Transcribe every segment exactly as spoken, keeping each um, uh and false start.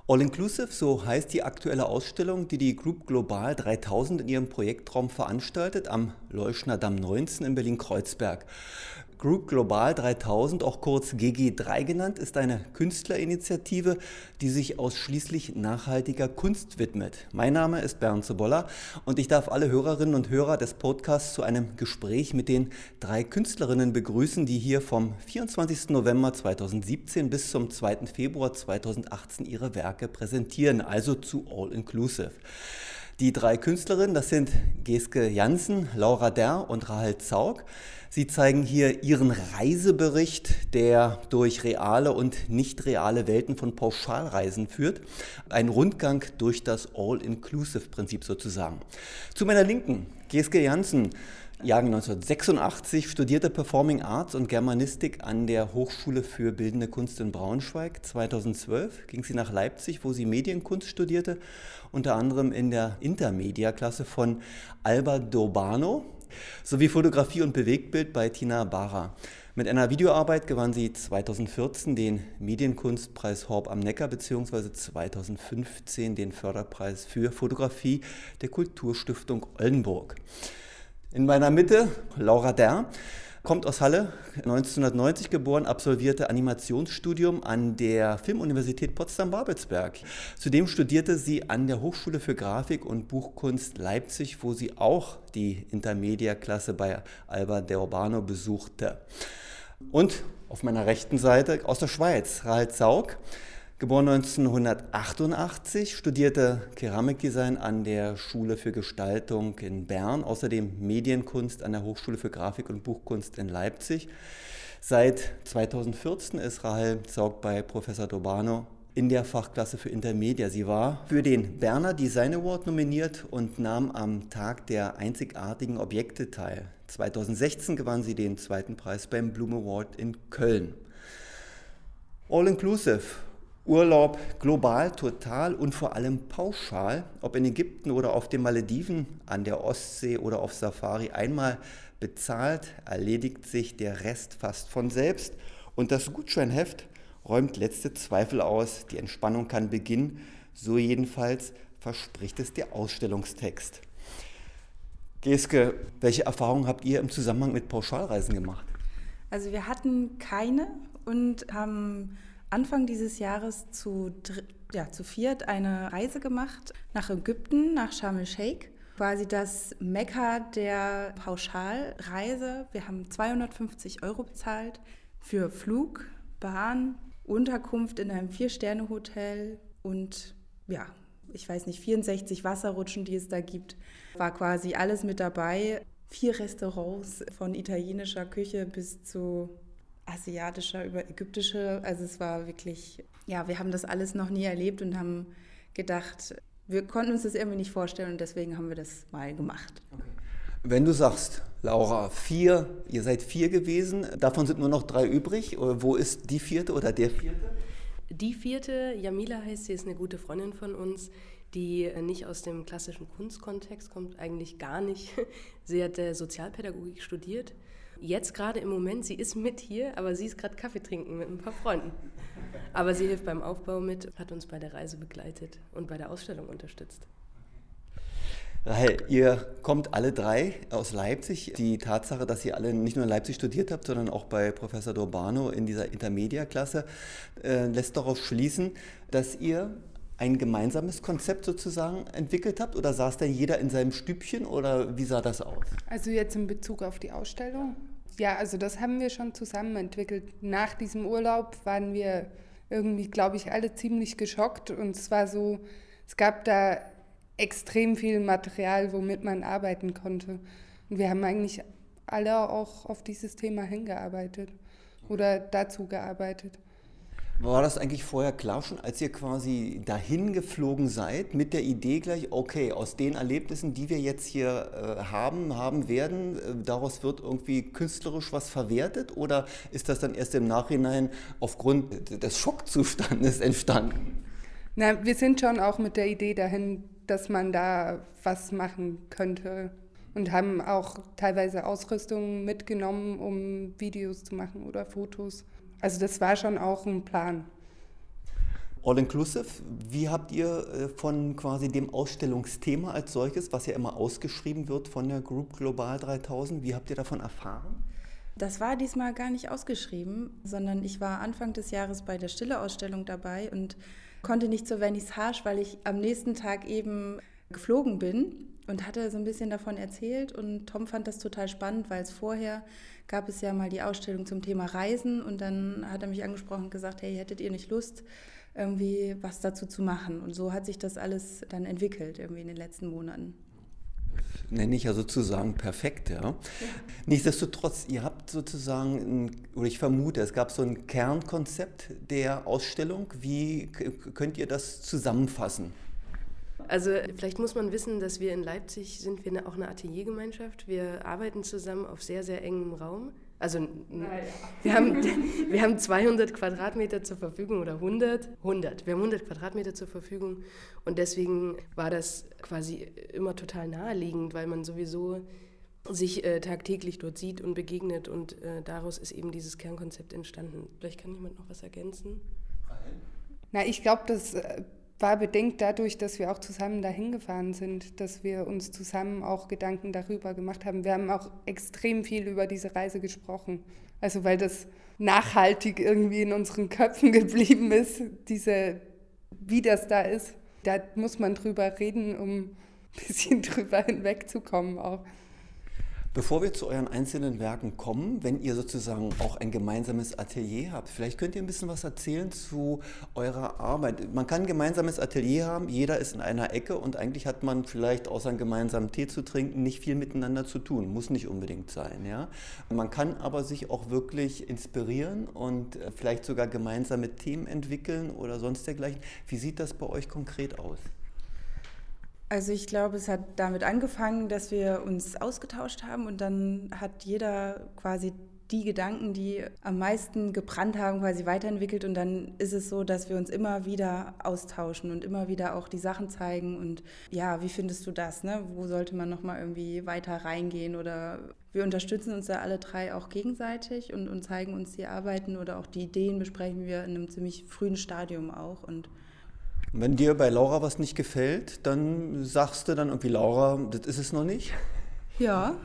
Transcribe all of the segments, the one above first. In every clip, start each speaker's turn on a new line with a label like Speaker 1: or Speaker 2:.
Speaker 1: All Inclusive, so heißt die aktuelle Ausstellung, die die Group Global dreitausend in ihrem Projektraum veranstaltet, am Leuschner Damm neunzehn in Berlin-Kreuzberg. Group Global dreitausend, auch kurz G G drei genannt, ist eine Künstlerinitiative, die sich ausschließlich nachhaltiger Kunst widmet. Mein Name ist Bernd Sobolla und ich darf alle Hörerinnen und Hörer des Podcasts zu einem Gespräch mit den drei Künstlerinnen begrüßen, die hier vom vierundzwanzigsten November zweitausendsiebzehn bis zum zweiten Februar zweitausendachtzehn ihre Werke präsentieren, also zu All Inclusive. Die drei Künstlerinnen, das sind Geske Jansen, Laura Derr und Rahel Zaug. Sie zeigen hier ihren Reisebericht, der durch reale und nicht reale Welten von Pauschalreisen führt. Ein Rundgang durch das All-Inclusive-Prinzip sozusagen. Zu meiner Linken, Geske Jansen, Jahrgang neunzehnhundertsechsundachtzig, studierte Performing Arts und Germanistik an der Hochschule für Bildende Kunst in Braunschweig. zweitausendzwölf ging sie nach Leipzig, wo sie Medienkunst studierte, unter anderem in der Intermedia-Klasse von Alba D'Urbano, sowie Fotografie und Bewegtbild bei Tina Bara. Mit einer Videoarbeit gewann sie zweitausendvierzehn den Medienkunstpreis Horb am Neckar bzw. zweitausendfünfzehn den Förderpreis für Fotografie der Kulturstiftung Oldenburg. In meiner Mitte Laura Derr, kommt aus Halle, neunzehnhundertneunzig geboren, absolvierte Animationsstudium an der Filmuniversität Potsdam-Babelsberg. Zudem studierte sie an der Hochschule für Grafik und Buchkunst Leipzig, wo sie auch die Intermedia-Klasse bei Alba D'Urbano besuchte. Und auf meiner rechten Seite aus der Schweiz, Rahel Zaug, geboren neunzehnhundertachtundachtzig, studierte Keramikdesign an der Schule für Gestaltung in Bern, außerdem Medienkunst an der Hochschule für Grafik und Buchkunst in Leipzig. Seit zweitausendvierzehn ist Rahel Zaug bei Professor D'Urbano in der Fachklasse für Intermedia. Sie war für den Berner Design Award nominiert und nahm am Tag der einzigartigen Objekte teil. zweitausendsechzehn gewann sie den zweiten Preis beim Bloom Award in Köln. All Inclusive. Urlaub global, total und vor allem pauschal, ob in Ägypten oder auf den Malediven, an der Ostsee oder auf Safari, einmal bezahlt, erledigt sich der Rest fast von selbst und das Gutscheinheft räumt letzte Zweifel aus, die Entspannung kann beginnen, so jedenfalls verspricht es der Ausstellungstext. Geske, welche Erfahrungen habt ihr im Zusammenhang mit Pauschalreisen gemacht?
Speaker 2: Also wir hatten keine und haben Anfang dieses Jahres zu, ja, zu viert eine Reise gemacht nach Ägypten, nach Sharm el-Sheikh, quasi das Mekka der Pauschalreise. Wir haben zweihundertfünfzig Euro bezahlt für Flug, Bahn, Unterkunft in einem Vier-Sterne-Hotel und ja, ich weiß nicht, vierundsechzig Wasserrutschen, die es da gibt. War quasi alles mit dabei. Vier Restaurants von italienischer Küche bis zu asiatischer, über ägyptische, also es war wirklich, ja, wir haben das alles noch nie erlebt und haben gedacht, wir konnten uns das irgendwie nicht vorstellen und deswegen haben wir das mal gemacht.
Speaker 1: Okay. Wenn du sagst, Laura, vier, ihr seid vier gewesen, davon sind nur noch drei übrig, wo ist die vierte oder der vierte?
Speaker 3: Die vierte, Jamila heißt sie, ist eine gute Freundin von uns, die nicht aus dem klassischen Kunstkontext kommt, eigentlich gar nicht. Sie hat Sozialpädagogik studiert. Jetzt gerade im Moment, sie ist mit hier, aber sie ist gerade Kaffee trinken mit ein paar Freunden. Aber sie hilft beim Aufbau mit, hat uns bei der Reise begleitet und bei der Ausstellung unterstützt.
Speaker 1: Rahel, ihr kommt alle drei aus Leipzig. Die Tatsache, dass ihr alle nicht nur in Leipzig studiert habt, sondern auch bei Professor D'Urbano in dieser Intermedia-Klasse, äh, lässt darauf schließen, dass ihr ein gemeinsames Konzept sozusagen entwickelt habt oder saß denn jeder in seinem Stübchen oder wie sah das aus?
Speaker 4: Also jetzt in Bezug auf die Ausstellung? Ja, also das haben wir schon zusammen entwickelt. Nach diesem Urlaub waren wir irgendwie, glaube ich, alle ziemlich geschockt und es war so, es gab da extrem viel Material, womit man arbeiten konnte. Und wir haben eigentlich alle auch auf dieses Thema hingearbeitet oder dazu gearbeitet.
Speaker 1: War das eigentlich vorher klar schon, als ihr quasi dahin geflogen seid, mit der Idee gleich, okay, aus den Erlebnissen, die wir jetzt hier äh, haben, haben werden, äh, daraus wird irgendwie künstlerisch was verwertet? Oder ist das dann erst im Nachhinein aufgrund des Schockzustandes entstanden?
Speaker 4: Na, wir sind schon auch mit der Idee dahin, dass man da was machen könnte und haben auch teilweise Ausrüstung mitgenommen, um Videos zu machen oder Fotos. Also das war schon auch ein Plan.
Speaker 1: All-Inclusive, wie habt ihr von quasi dem Ausstellungsthema als solches, was ja immer ausgeschrieben wird von der Group Global dreitausend, wie habt ihr davon erfahren?
Speaker 2: Das war diesmal gar nicht ausgeschrieben, sondern ich war Anfang des Jahres bei der Stille-Ausstellung dabei und konnte nicht zur Vernissage, weil ich am nächsten Tag eben geflogen bin und hatte so ein bisschen davon erzählt. Und Tom fand das total spannend, weil es vorher gab es ja mal die Ausstellung zum Thema Reisen und dann hat er mich angesprochen und gesagt, hey, hättet ihr nicht Lust, irgendwie was dazu zu machen? Und so hat sich das alles dann entwickelt, irgendwie in den letzten Monaten.
Speaker 1: Nenne ich ja sozusagen perfekt, ja. ja. Nichtsdestotrotz, ihr habt sozusagen, ein, oder ich vermute, es gab so ein Kernkonzept der Ausstellung. Wie k- könnt ihr das zusammenfassen?
Speaker 3: Also vielleicht muss man wissen, dass wir in Leipzig sind wir auch eine Ateliergemeinschaft. Wir arbeiten zusammen auf sehr, sehr engem Raum. Also naja. wir, haben, wir haben zweihundert Quadratmeter zur Verfügung oder hundert, hundert. Wir haben hundert Quadratmeter zur Verfügung und deswegen war das quasi immer total naheliegend, weil man sowieso sich äh, tagtäglich dort sieht und begegnet und äh, daraus ist eben dieses Kernkonzept entstanden. Vielleicht kann jemand noch was ergänzen?
Speaker 4: Na, ich glaube, das war bedingt dadurch, dass wir auch zusammen dahin gefahren sind, dass wir uns zusammen auch Gedanken darüber gemacht haben. Wir haben auch extrem viel über diese Reise gesprochen. Also weil das nachhaltig irgendwie in unseren Köpfen geblieben ist, diese, wie das da ist. Da muss man drüber reden, um ein bisschen drüber hinwegzukommen auch.
Speaker 1: Bevor wir zu euren einzelnen Werken kommen, wenn ihr sozusagen auch ein gemeinsames Atelier habt, vielleicht könnt ihr ein bisschen was erzählen zu eurer Arbeit. Man kann ein gemeinsames Atelier haben, jeder ist in einer Ecke und eigentlich hat man vielleicht außer einen gemeinsamen Tee zu trinken nicht viel miteinander zu tun, muss nicht unbedingt sein. Ja? Man kann aber sich auch wirklich inspirieren und vielleicht sogar gemeinsame Themen entwickeln oder sonst dergleichen. Wie sieht das bei euch konkret aus?
Speaker 2: Also ich glaube, es hat damit angefangen, dass wir uns ausgetauscht haben und dann hat jeder quasi die Gedanken, die am meisten gebrannt haben, quasi weiterentwickelt und dann ist es so, dass wir uns immer wieder austauschen und immer wieder auch die Sachen zeigen und ja, wie findest du das, ne? Wo sollte man nochmal irgendwie weiter reingehen oder wir unterstützen uns da alle drei auch gegenseitig und, und zeigen uns die Arbeiten oder auch die Ideen besprechen wir in einem ziemlich frühen Stadium auch und
Speaker 1: Und wenn dir bei Laura was nicht gefällt, dann sagst du dann irgendwie, Laura, das ist es noch nicht?
Speaker 2: Ja,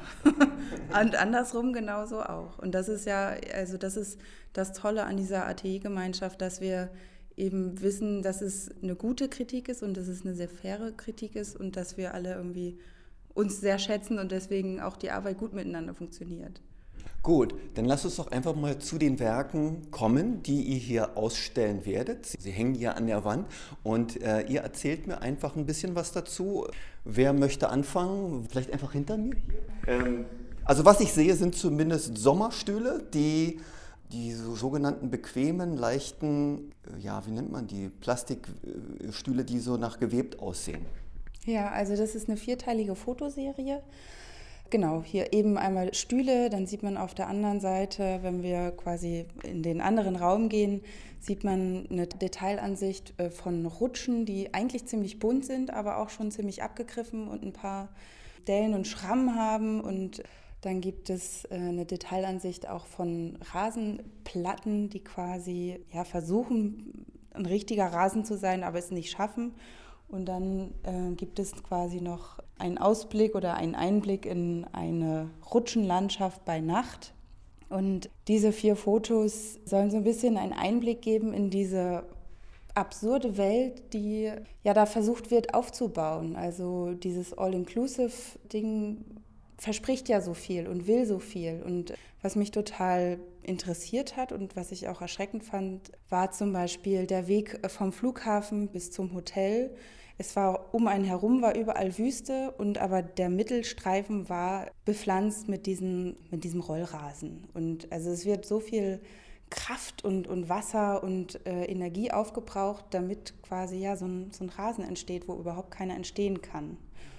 Speaker 2: und andersrum genauso auch. Und das ist ja, also das ist das Tolle an dieser A T I-Gemeinschaft, dass wir eben wissen, dass es eine gute Kritik ist und dass es eine sehr faire Kritik ist und dass wir alle irgendwie uns sehr schätzen und deswegen auch die Arbeit gut miteinander funktioniert.
Speaker 1: Gut, dann lasst uns doch einfach mal zu den Werken kommen, die ihr hier ausstellen werdet. Sie hängen hier an der Wand und äh, ihr erzählt mir einfach ein bisschen was dazu. Wer möchte anfangen? Vielleicht einfach hinter mir hier. Ähm, also was ich sehe, sind zumindest Sommerstühle, die die so sogenannten bequemen, leichten, ja, wie nennt man die, Plastikstühle, die so nach gewebt aussehen.
Speaker 2: Ja, also das ist eine vierteilige Fotoserie. Genau, hier eben einmal Stühle, dann sieht man auf der anderen Seite, wenn wir quasi in den anderen Raum gehen, sieht man eine Detailansicht von Rutschen, die eigentlich ziemlich bunt sind, aber auch schon ziemlich abgegriffen und ein paar Dellen und Schrammen haben. Und dann gibt es eine Detailansicht auch von Rasenplatten, die quasi ja, versuchen, ein richtiger Rasen zu sein, aber es nicht schaffen. Und dann äh, gibt es quasi noch einen Ausblick oder einen Einblick in eine Rutschenlandschaft bei Nacht. Und diese vier Fotos sollen so ein bisschen einen Einblick geben in diese absurde Welt, die ja da versucht wird aufzubauen. Also dieses All-Inclusive-Ding verspricht ja so viel und will so viel. Und was mich total interessiert hat und was ich auch erschreckend fand, war zum Beispiel der Weg vom Flughafen bis zum Hotel. Es war um einen herum, war überall Wüste und aber der Mittelstreifen war bepflanzt mit, diesen, mit diesem Rollrasen. Und also es wird so viel Kraft und, und Wasser und äh, Energie aufgebraucht, damit quasi ja so ein, so ein Rasen entsteht, wo überhaupt keiner entstehen kann.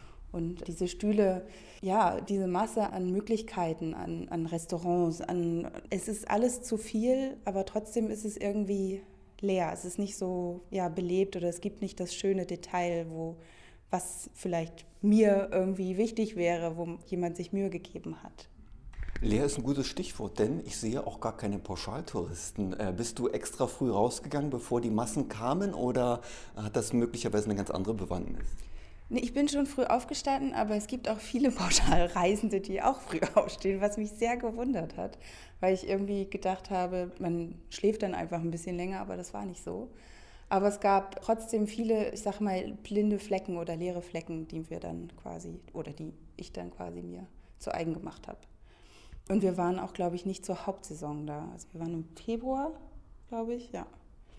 Speaker 2: Und diese Stühle, ja, diese Masse an Möglichkeiten, an, an Restaurants, an, es ist alles zu viel, aber trotzdem ist es irgendwie leer. Es ist nicht so ja, belebt oder es gibt nicht das schöne Detail, wo was vielleicht mir irgendwie wichtig wäre, wo jemand sich Mühe gegeben hat.
Speaker 1: Leer ist ein gutes Stichwort, denn ich sehe auch gar keine Pauschaltouristen. Äh, bist du extra früh rausgegangen, bevor die Massen kamen, oder hat das möglicherweise eine ganz andere Bewandtnis?
Speaker 2: Nee, ich bin schon früh aufgestanden, aber es gibt auch viele Pauschalreisende, die auch früh aufstehen, was mich sehr gewundert hat, weil ich irgendwie gedacht habe, man schläft dann einfach ein bisschen länger, aber das war nicht so. Aber es gab trotzdem viele, ich sag mal, blinde Flecken oder leere Flecken, die wir dann quasi, oder die ich dann quasi mir zu eigen gemacht habe. Und wir waren auch, glaube ich, nicht zur Hauptsaison da. Also wir waren im Februar, glaube ich, ja.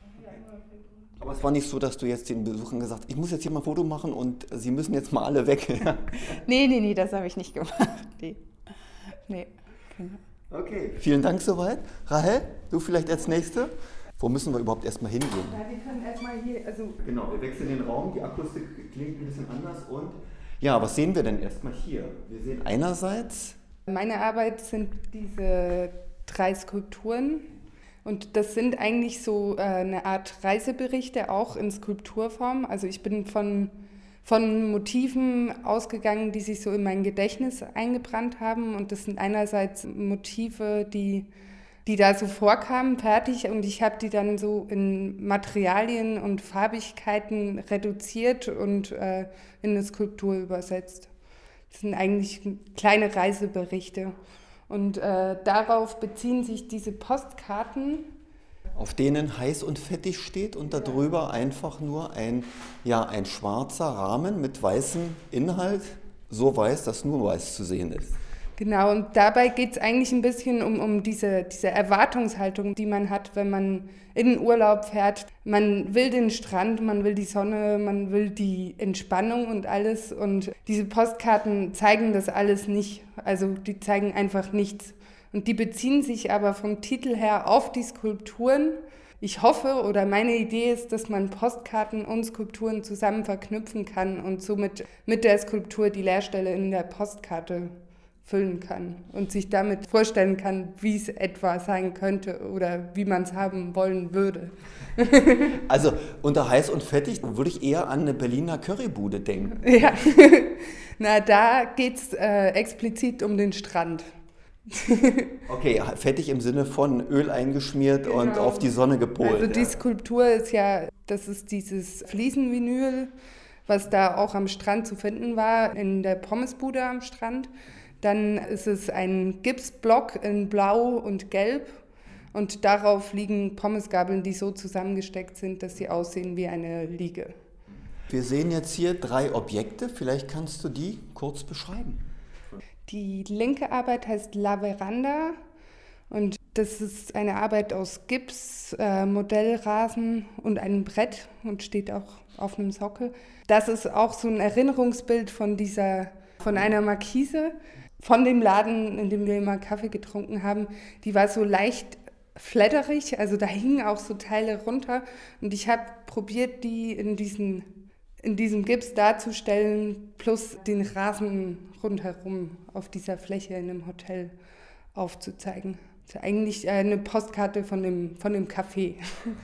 Speaker 1: Aber es war nicht so, dass du jetzt den Besuchern gesagt hast, ich muss jetzt hier mal ein Foto machen und sie müssen jetzt mal alle weg.
Speaker 2: nee, nee, nee, das habe ich nicht gemacht. Nee, nee. Genau.
Speaker 1: Okay, vielen Dank soweit. Rahel, du vielleicht als Nächste? Wo müssen wir überhaupt erstmal hingehen?
Speaker 4: Ja, wir können erstmal hier, also...
Speaker 1: Genau, wir wechseln den Raum, die Akustik klingt ein bisschen anders und... Ja, was sehen wir denn erstmal hier? Wir sehen einerseits...
Speaker 4: Meine Arbeit sind diese drei Skulpturen und das sind eigentlich so äh, eine Art Reiseberichte, auch in Skulpturform. Also ich bin von, von Motiven ausgegangen, die sich so in mein Gedächtnis eingebrannt haben, und das sind einerseits Motive, die, die da so vorkamen, fertig, und ich habe die dann so in Materialien und Farbigkeiten reduziert und äh, in eine Skulptur übersetzt. Das sind eigentlich kleine Reiseberichte. Und äh, darauf beziehen sich diese Postkarten.
Speaker 1: Auf denen heiß und fettig steht und darüber einfach nur ein, ja, ein schwarzer Rahmen mit weißem Inhalt, so weiß, dass nur weiß zu sehen ist.
Speaker 4: Genau, und dabei geht es eigentlich ein bisschen um, um diese, diese Erwartungshaltung, die man hat, wenn man in den Urlaub fährt. Man will den Strand, man will die Sonne, man will die Entspannung und alles. Und diese Postkarten zeigen das alles nicht. Also die zeigen einfach nichts. Und die beziehen sich aber vom Titel her auf die Skulpturen. Ich hoffe, oder meine Idee ist, dass man Postkarten und Skulpturen zusammen verknüpfen kann und somit mit der Skulptur die Leerstelle in der Postkarte füllen kann und sich damit vorstellen kann, wie es etwa sein könnte oder wie man es haben wollen würde.
Speaker 1: Also unter heiß und fettig würde ich eher an eine Berliner Currybude denken.
Speaker 4: Ja, na da geht es äh, explizit um den Strand.
Speaker 1: Okay, fettig im Sinne von Öl eingeschmiert, genau, und auf die Sonne gepolt.
Speaker 4: Also die
Speaker 1: ja.
Speaker 4: Skulptur ist ja, das ist dieses Fliesenvinyl, was da auch am Strand zu finden war, in der Pommesbude am Strand. Dann ist es ein Gipsblock in Blau und Gelb und darauf liegen Pommesgabeln, die so zusammengesteckt sind, dass sie aussehen wie eine Liege.
Speaker 1: Wir sehen jetzt hier drei Objekte, vielleicht kannst du die kurz beschreiben.
Speaker 4: Die linke Arbeit heißt La Veranda und das ist eine Arbeit aus Gips, äh, Modellrasen und einem Brett und steht auch auf einem Sockel. Das ist auch so ein Erinnerungsbild von dieser, von einer Markise, von dem Laden, in dem wir immer Kaffee getrunken haben. Die war so leicht flatterig, also da hingen auch so Teile runter. Und ich habe probiert, die in, diesen, in diesem Gips darzustellen, plus den Rasen rundherum auf dieser Fläche in einem Hotel aufzuzeigen. Das ist eigentlich eine Postkarte von dem, von dem Café,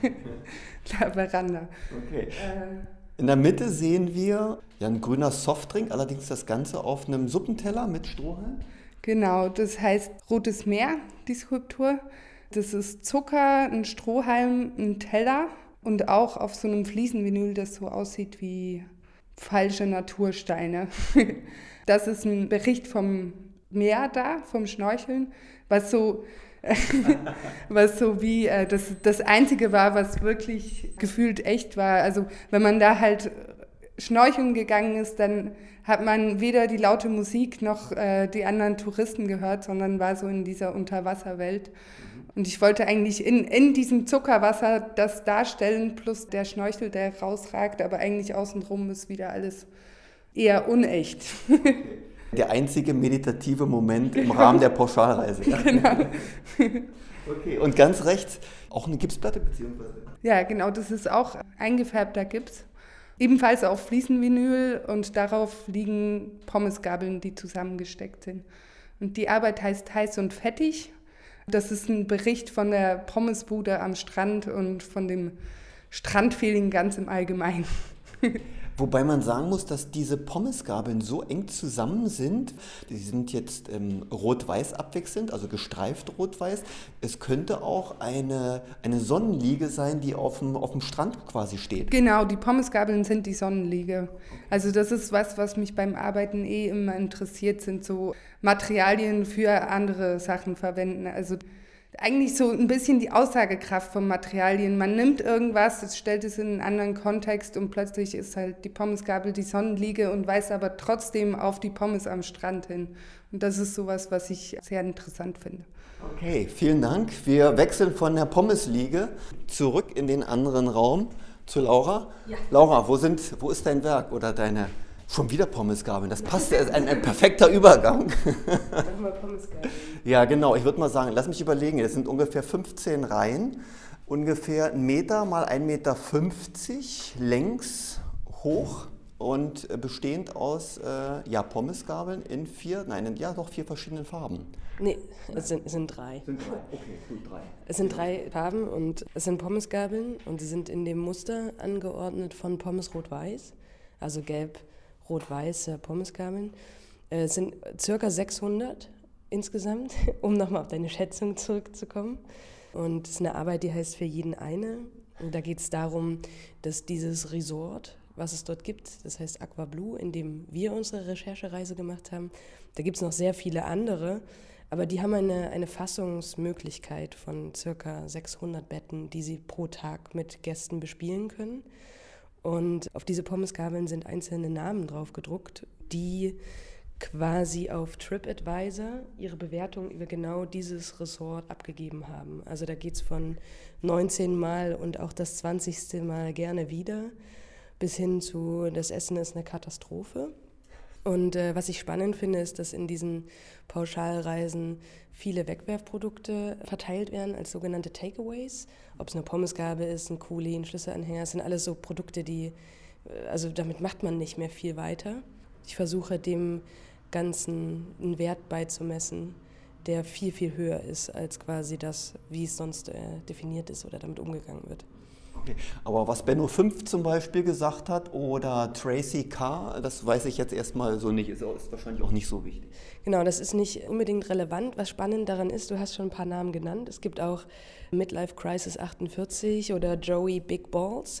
Speaker 4: La Veranda.
Speaker 1: Okay. Äh, In der Mitte sehen wir ja, ein grüner Softdrink, allerdings das Ganze auf einem Suppenteller mit Strohhalm.
Speaker 4: Genau, das heißt Rotes Meer, die Skulptur. Das ist Zucker, ein Strohhalm, ein Teller und auch auf so einem Fliesenvinyl, das so aussieht wie falsche Natursteine. Das ist ein Bericht vom Meer da, vom Schnorcheln, was so... was so wie äh, das, das Einzige war, was wirklich gefühlt echt war. Also wenn man da halt schnorcheln gegangen ist, dann hat man weder die laute Musik noch äh, die anderen Touristen gehört, sondern war so in dieser Unterwasserwelt. Und ich wollte eigentlich in, in diesem Zuckerwasser das darstellen, plus der Schnorchel, der rausragt, aber eigentlich außenrum ist wieder alles eher unecht.
Speaker 1: Der einzige meditative Moment im Rahmen der Pauschalreise. Ja?
Speaker 4: Genau.
Speaker 1: Okay, und ganz rechts auch eine Gipsplatte beziehungsweise?
Speaker 4: Ja, genau, das ist auch eingefärbter Gips. Ebenfalls auf Fliesenvinyl und darauf liegen Pommesgabeln, die zusammengesteckt sind. Und die Arbeit heißt Heiß und Fettig. Das ist ein Bericht von der Pommesbude am Strand und von dem Strandfeeling ganz im Allgemeinen.
Speaker 1: Wobei man sagen muss, dass diese Pommesgabeln so eng zusammen sind. Die sind jetzt ähm, rot-weiß abwechselnd, also gestreift rot-weiß. Es könnte auch eine, eine Sonnenliege sein, die auf dem, auf dem Strand quasi steht.
Speaker 4: Genau, die Pommesgabeln sind die Sonnenliege. Also das ist was, was mich beim Arbeiten eh immer interessiert, sind so Materialien für andere Sachen verwenden. Also eigentlich so ein bisschen die Aussagekraft von Materialien. Man nimmt irgendwas, es stellt es in einen anderen Kontext und plötzlich ist halt die Pommesgabel die Sonnenliege und weist aber trotzdem auf die Pommes am Strand hin. Und das ist sowas, was ich sehr interessant finde.
Speaker 1: Okay, vielen Dank. Wir wechseln von der Pommesliege zurück in den anderen Raum zu Laura. Ja. Laura, wo, sind, wo ist dein Werk oder deine... Schon wieder Pommesgabeln, das passt, ja, ist ein, ein perfekter Übergang.
Speaker 3: Machen wir Pommesgabeln.
Speaker 1: Ja, genau, ich würde mal sagen, lass mich überlegen, das sind ungefähr fünfzehn Reihen, ungefähr ein Meter mal ein Meter fünfzig längs hoch und bestehend aus äh, ja, Pommesgabeln in vier, nein, in, ja doch vier verschiedenen Farben.
Speaker 3: Nee, es sind, es sind drei.
Speaker 1: Es sind drei, okay, gut, drei.
Speaker 3: Es sind drei Farben und es sind Pommesgabeln und sie sind in dem Muster angeordnet von Pommes rot-weiß, also gelb, rot-weiße Pommesgabeln. Es sind circa sechshundert insgesamt, um nochmal auf deine Schätzung zurückzukommen. Und es ist eine Arbeit, die heißt Für jeden eine. Und da geht es darum, dass dieses Resort, was es dort gibt, das heißt Aqua Blue, in dem wir unsere Recherchereise gemacht haben, da gibt es noch sehr viele andere, aber die haben eine, eine Fassungsmöglichkeit von circa sechshundert Betten, die sie pro Tag mit Gästen bespielen können. Und auf diese Pommesgabeln sind einzelne Namen drauf gedruckt, die quasi auf TripAdvisor ihre Bewertung über genau dieses Resort abgegeben haben. Also da geht es von neunzehn Mal und auch das zwanzigste Mal gerne wieder bis hin zu das Essen ist eine Katastrophe. Und äh, was ich spannend finde, ist, dass in diesen Pauschalreisen viele Wegwerfprodukte verteilt werden als sogenannte Takeaways. Ob es eine Pommesgabel ist, ein Kuli, ein Schlüsselanhänger, das sind alles so Produkte, die, also damit macht man nicht mehr viel weiter. Ich versuche dem Ganzen einen Wert beizumessen, der viel, viel höher ist als quasi das, wie es sonst äh, definiert ist oder damit umgegangen wird.
Speaker 1: Okay. Aber was Benno fünf zum Beispiel gesagt hat oder Tracy K., das weiß ich jetzt erstmal so nicht, ist, ist wahrscheinlich auch nicht so wichtig.
Speaker 3: Genau, das ist nicht unbedingt relevant. Was spannend daran ist, du hast schon ein paar Namen genannt. Es gibt auch Midlife Crisis achtundvierzig oder Joey Big Balls.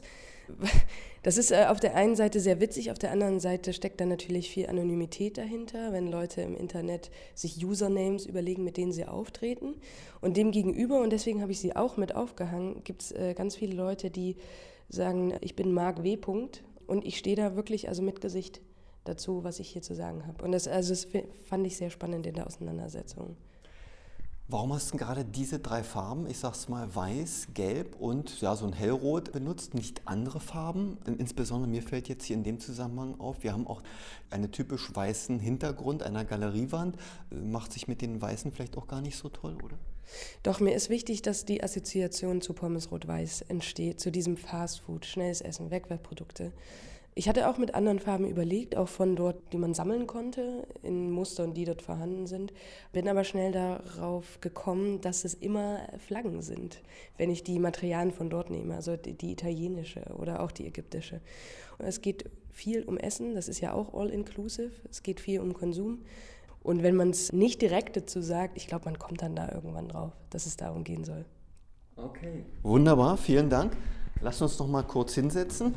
Speaker 3: Das ist auf der einen Seite sehr witzig, auf der anderen Seite steckt da natürlich viel Anonymität dahinter, wenn Leute im Internet sich Usernames überlegen, mit denen sie auftreten. Und dem gegenüber, und deswegen habe ich sie auch mit aufgehangen, gibt es äh, ganz viele Leute, die sagen, ich bin Marc W. und ich stehe da wirklich also mit Gesicht dazu, was ich hier zu sagen habe. Und das, also das fand ich sehr spannend in der Auseinandersetzung.
Speaker 1: Warum hast du gerade diese drei Farben, ich sag's mal weiß, gelb und ja, so ein hellrot benutzt, nicht andere Farben? Insbesondere mir fällt jetzt hier in dem Zusammenhang auf, wir haben auch einen typisch weißen Hintergrund einer Galeriewand. Macht sich mit den Weißen vielleicht auch gar nicht so toll, oder?
Speaker 3: Doch, mir ist wichtig, dass die Assoziation zu Pommes rot-weiß entsteht, zu diesem Fastfood, schnelles Essen, Wegwerfprodukte. Ich hatte auch mit anderen Farben überlegt, auch von dort, die man sammeln konnte, in Mustern, die dort vorhanden sind. Bin aber schnell darauf gekommen, dass es immer Flaggen sind, wenn ich die Materialien von dort nehme, also die, die italienische oder auch die ägyptische. Und es geht viel um Essen, das ist ja auch all-inclusive, es geht viel um Konsum. Und wenn man es nicht direkt dazu sagt, ich glaube, man kommt dann da irgendwann drauf, dass es darum gehen soll.
Speaker 1: Okay. Wunderbar, vielen Dank. Lass uns noch mal kurz hinsetzen.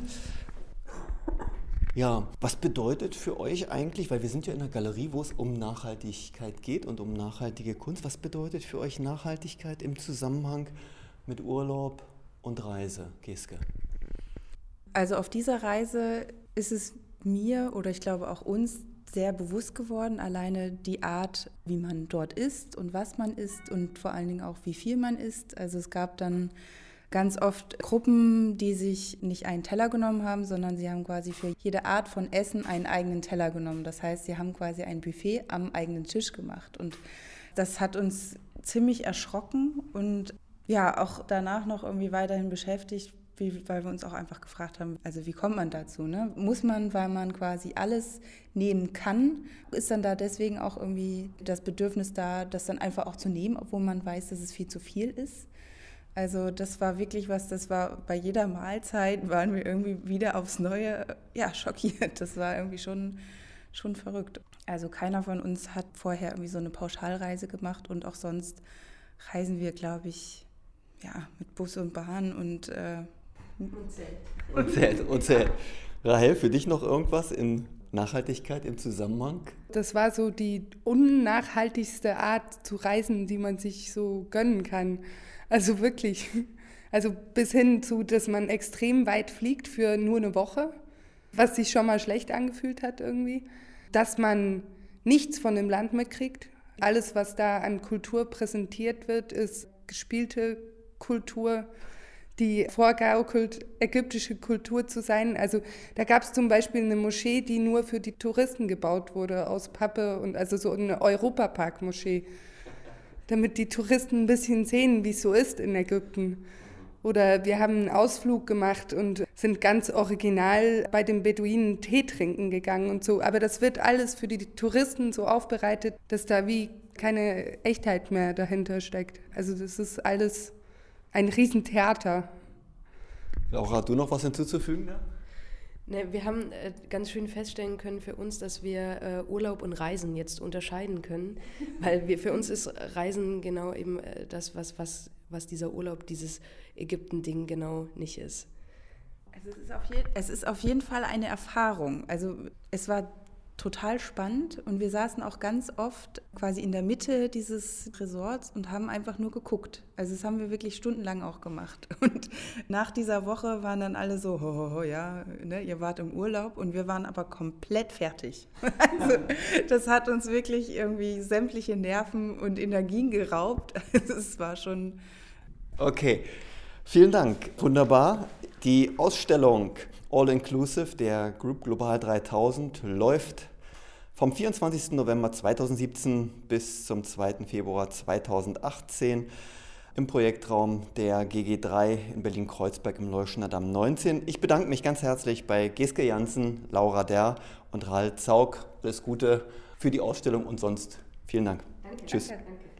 Speaker 1: Ja, was bedeutet für euch eigentlich, weil wir sind ja in einer Galerie, wo es um Nachhaltigkeit geht und um nachhaltige Kunst, was bedeutet für euch Nachhaltigkeit im Zusammenhang mit Urlaub und Reise, Geske?
Speaker 2: Also auf dieser Reise ist es mir oder ich glaube auch uns sehr bewusst geworden, alleine die Art, wie man dort isst und was man isst und vor allen Dingen auch, wie viel man isst. Also es gab dann ganz oft Gruppen, die sich nicht einen Teller genommen haben, sondern sie haben quasi für jede Art von Essen einen eigenen Teller genommen. Das heißt, sie haben quasi ein Buffet am eigenen Tisch gemacht. Und das hat uns ziemlich erschrocken und ja, auch danach noch irgendwie weiterhin beschäftigt, wie, weil wir uns auch einfach gefragt haben, also wie kommt man dazu? Ne? Muss man, weil man quasi alles nehmen kann, ist dann da deswegen auch irgendwie das Bedürfnis da, das dann einfach auch zu nehmen, obwohl man weiß, dass es viel zu viel ist? Also das war wirklich was, das war bei jeder Mahlzeit, waren wir irgendwie wieder aufs Neue ja, schockiert. Das war irgendwie schon, schon verrückt. Also keiner von uns hat vorher irgendwie so eine Pauschalreise gemacht und auch sonst reisen wir, glaube ich, ja, mit Bus und Bahn und äh,
Speaker 3: und Zelt.
Speaker 1: Und Zelt, und Zelt. Rahel, für dich noch irgendwas in Nachhaltigkeit im Zusammenhang?
Speaker 4: Das war so die unnachhaltigste Art zu reisen, die man sich so gönnen kann. Also wirklich. Also bis hin zu, dass man extrem weit fliegt für nur eine Woche, was sich schon mal schlecht angefühlt hat irgendwie. Dass man nichts von dem Land mitkriegt. Alles, was da an Kultur präsentiert wird, ist gespielte Kultur, die vorgaukelt, ägyptische Kultur zu sein. Also da gab es zum Beispiel eine Moschee, die nur für die Touristen gebaut wurde, aus Pappe, und also so eine Europapark-Moschee, damit die Touristen ein bisschen sehen, wie es so ist in Ägypten. Oder wir haben einen Ausflug gemacht und sind ganz original bei den Beduinen Tee trinken gegangen und so. Aber das wird alles für die Touristen so aufbereitet, dass da wie keine Echtheit mehr dahinter steckt. Also das ist alles ein Riesentheater.
Speaker 1: Laura, hast du noch was hinzuzufügen? Ja?
Speaker 3: Ne, wir haben äh, ganz schön feststellen können für uns, dass wir äh, Urlaub und Reisen jetzt unterscheiden können, weil wir, für uns ist Reisen genau eben äh, das, was, was, was dieser Urlaub, dieses Ägypten-Ding genau nicht ist.
Speaker 2: Also es ist, auf je- es ist auf jeden Fall eine Erfahrung. Also es war total spannend und wir saßen auch ganz oft quasi in der Mitte dieses Resorts und haben einfach nur geguckt. Also das haben wir wirklich stundenlang auch gemacht. Und nach dieser Woche waren dann alle so, ho, ho, ho, ja, ne, ihr wart im Urlaub, und wir waren aber komplett fertig. Also das hat uns wirklich irgendwie sämtliche Nerven und Energien geraubt. Also es war schon...
Speaker 1: Okay, vielen Dank. Wunderbar. Die Ausstellung All Inclusive der Group Global dreitausend läuft vom vierundzwanzigsten November zweitausendsiebzehn bis zum zweiten Februar zweitausendachtzehn im Projektraum der G G drei in Berlin-Kreuzberg im Leuschner Damm neunzehn. Ich bedanke mich ganz herzlich bei Geske Jansen, Laura Derr und Rahel Zaug. Alles Gute für die Ausstellung und sonst vielen Dank.
Speaker 3: Danke.
Speaker 1: Tschüss.
Speaker 3: Danke, danke.